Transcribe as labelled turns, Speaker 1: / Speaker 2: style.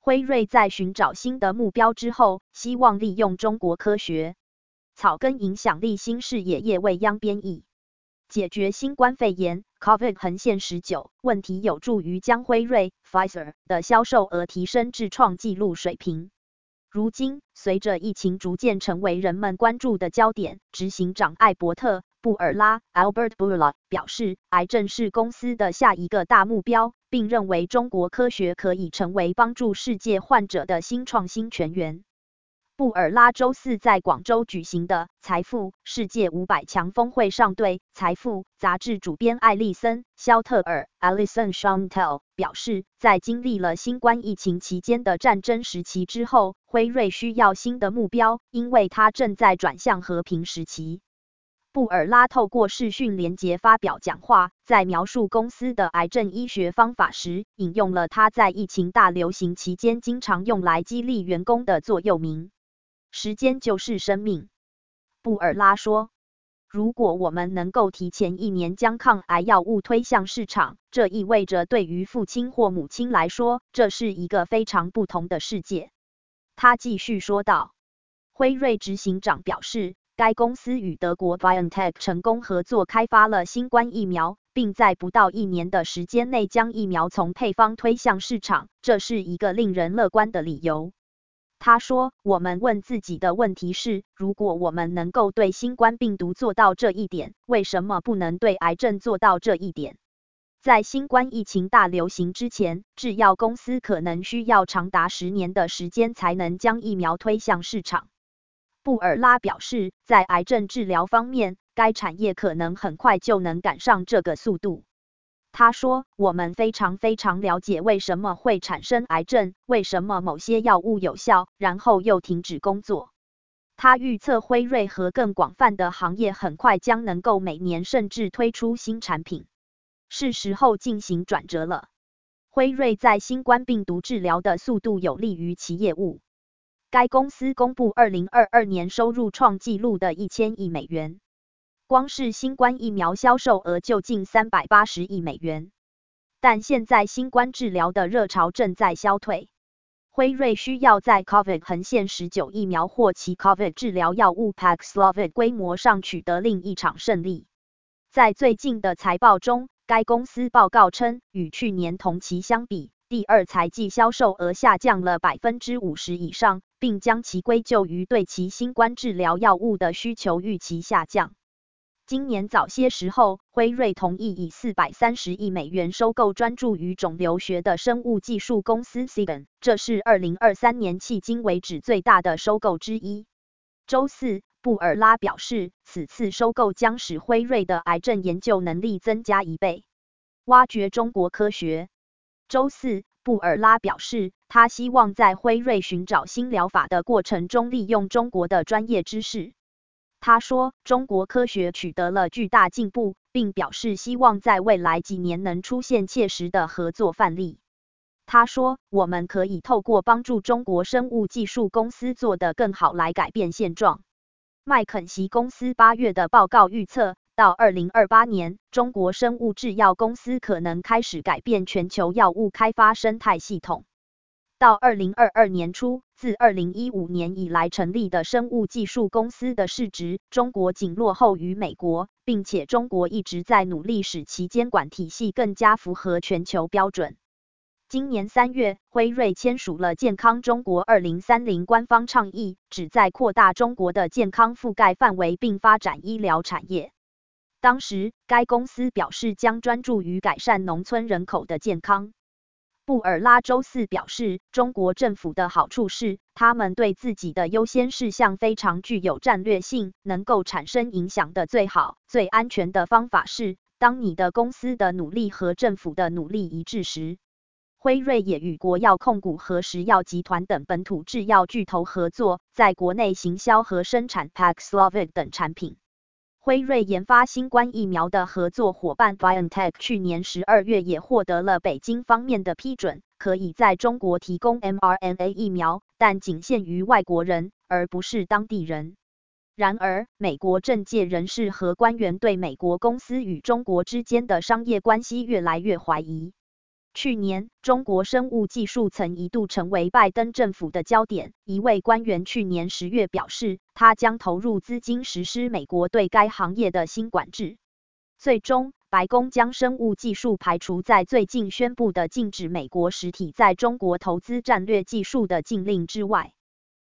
Speaker 1: 辉瑞在寻找新的目标之后，希望利用中国科学草根影响力新视野业未央编译，解决新冠肺炎 COVID-19 问题，有助于将辉瑞 Pfizer 的销售额提升至创纪录水平。如今，随着疫情逐渐成为人们关注的焦点，执行长艾伯特·布尔拉 （Albert Bourla） 表示，癌症是公司的下一个大目标，并认为中国科学可以成为帮助世界患者的新创新泉源。布尔拉周四在广州举行的财富世界500强峰会上对财富杂志主编艾丽森·肖特尔 （Alison Chantel） 表示，在经历了新冠疫情期间的战争时期之后，辉瑞需要新的目标，因为它正在转向和平时期。布尔拉透过视讯连结发表讲话，在描述公司的癌症医学方法时，引用了他在疫情大流行期间经常用来激励员工的座右铭。时间就是生命，布尔拉说。如果我们能够提前1年将抗癌药物推向市场，这意味着对于父亲或母亲来说，这是一个非常不同的世界。他继续说道。辉瑞执行长表示，该公司与德国 BioNTech 成功合作开发了新冠疫苗，并在不到1年的时间内将疫苗从配方推向市场，这是一个令人乐观的理由。他说，我们问自己的问题是，如果我们能够对新冠病毒做到这一点，为什么不能对癌症做到这一点？在新冠疫情大流行之前，制药公司可能需要长达10年的时间才能将疫苗推向市场。布尔拉表示，在癌症治疗方面，该产业可能很快就能赶上这个速度。他说，我们非常了解为什么会产生癌症，为什么某些药物有效，然后又停止工作。他预测辉瑞和更广泛的行业很快将能够每年甚至推出新产品。是时候进行转折了。辉瑞在新冠病毒治疗的速度有利于其业务。该公司公布2022年收入创纪录的1000亿美元。光是新冠疫苗销售额就近380亿美元。但现在新冠治疗的热潮正在消退。辉瑞需要在 COVID-19 疫苗或其 COVID 治疗药物 Paxlovid 规模上取得另一场胜利。在最近的财报中，该公司报告称，与去年同期相比，第2财季销售额下降了50%以上，并将其归咎于对其新冠治疗药物的需求预期下降。今年早些时候，辉瑞同意以430亿美元收购专注于肿瘤学的生物技术公司 Seagen， 这是2023年迄今为止最大的收购之一。周四，布尔拉表示，此次收购将使辉瑞的癌症研究能力增加1倍。挖掘中国科学。周四，布尔拉表示，他希望在辉瑞寻找新疗法的过程中利用中国的专业知识。他说，中国科学取得了巨大进步，并表示希望在未来几年能出现切实的合作范例。他说，我们可以透过帮助中国生物技术公司做得更好来改变现状。麦肯锡公司8月的报告预测，到2028年，中国生物制药公司可能开始改变全球药物开发生态系统。到2022年初，自2015年以来成立的生物技术公司的市值，中国仅落后于美国，并且中国一直在努力使其监管体系更加符合全球标准。今年3月，辉瑞签署了健康中国2030官方倡议，旨在扩大中国的健康覆盖范围并发展医疗产业。当时，该公司表示将专注于改善农村人口的健康。布尔拉周四表示，中国政府的好处是，他们对自己的优先事项非常具有战略性，能够产生影响的最好、最安全的方法是，当你的公司的努力和政府的努力一致时。辉瑞也与国药控股和石药集团等本土制药巨头合作，在国内行销和生产 Paxlovid 等产品。辉瑞研发新冠疫苗的合作伙伴 BioNTech 去年12月也获得了北京方面的批准，可以在中国提供 mRNA 疫苗，但仅限于外国人，而不是当地人。然而，美国政界人士和官员对美国公司与中国之间的商业关系越来越怀疑。 去年，中国生物技术曾一度成为拜登政府的焦点。一位官员去年10月表示，他将投入资金实施美国对该行业的新管制。最终，白宫将生物技术排除在最近宣布的禁止美国实体在中国投资战略技术的禁令之外。